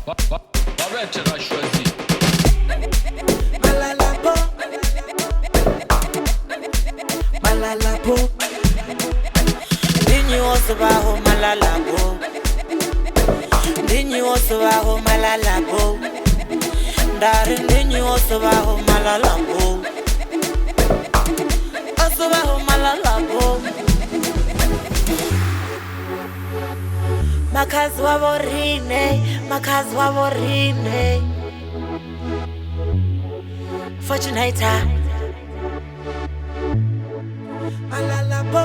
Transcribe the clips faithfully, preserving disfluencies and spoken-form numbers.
Arrête, tu auras choisi. Malala po, malala po. Ndinyi wose baho malala po. Ndinyi wose baho malala po. Ndari ndinyi wose baho malala po. Wose baho malala po. Makazi waborine, makazi waborine. Fortunator malala po.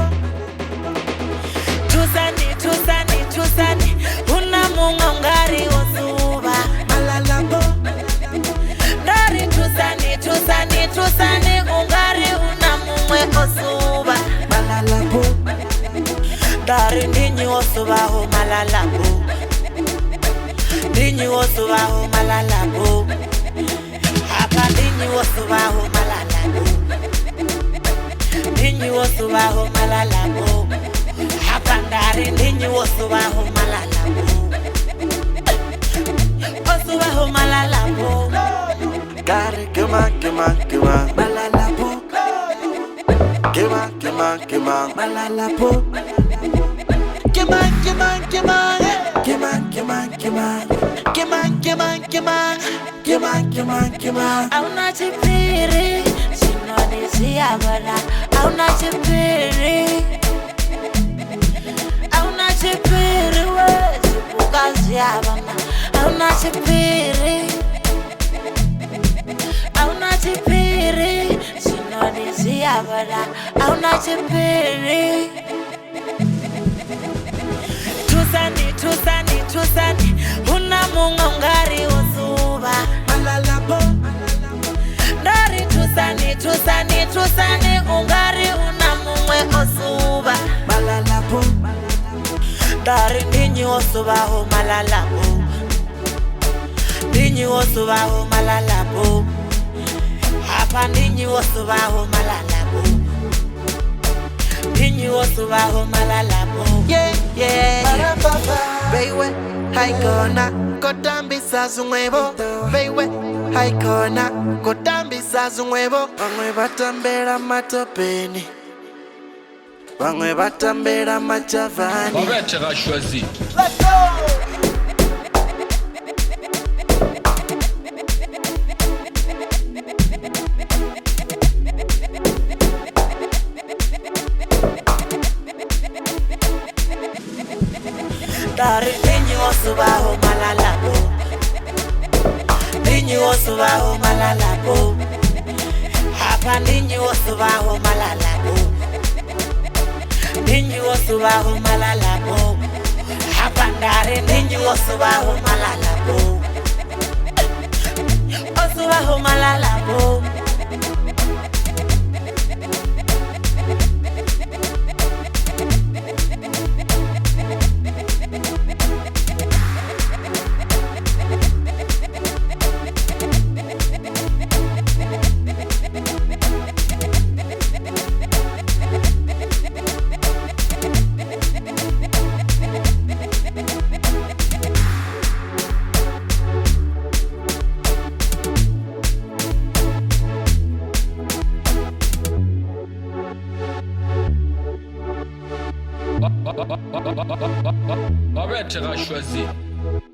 Tusani, tusani, tusani. Una munga ngari osuba malala po. Dari tusani, tusani, tusani. Ungari una mumwe osuba malala po. Dari ndinyi osuba ho malala po. Ndinyi osuba ho malala po. Hapa ndinyi osuba ho malala po. Ndinyi osuba ho malala po. Hapa ndari ndinyi osuba ho malala po. Osuba ho malala po. Gari kema kema kema Malala po. kema kema kema Malala po. Kema kema kema kema kema kema kema kema kema kema kema kema Auna chipiri Sinoni siyabana Auna chipiri Auna chipiri we Sipuka siyabana Auna chipiri Auna chipiri Sinoni siyabana Auna chipiri Tusani, tusani, tusani. Una munga ngari osuba malala po. Dari tusani, tusani, tusani. Ungari una mumwe osuba malala po. Dari ndinyi osuba ho malala po. Ndinyi osuba ho malala po. Hapa ndinyi osuba ho malala po. Ndinyi osuba ho malala po. yeah yeah Marababa. Baby haikona kotambisa zungwebo Baby haikona kotambisa zungwebo Bamwe batambera matopeni Bamwe batambera machavani Arrête, tu auras choisi. Dari ndinyi osuba ho malala po. Ndinyi osuba ho malala po. Hapa ndinyi osuba ho malala po. Ndinyi osuba ho malala po. Hapa ndari ndinyi osuba ho malala po. Osuba ho malala po. Arrête, tu auras choisi.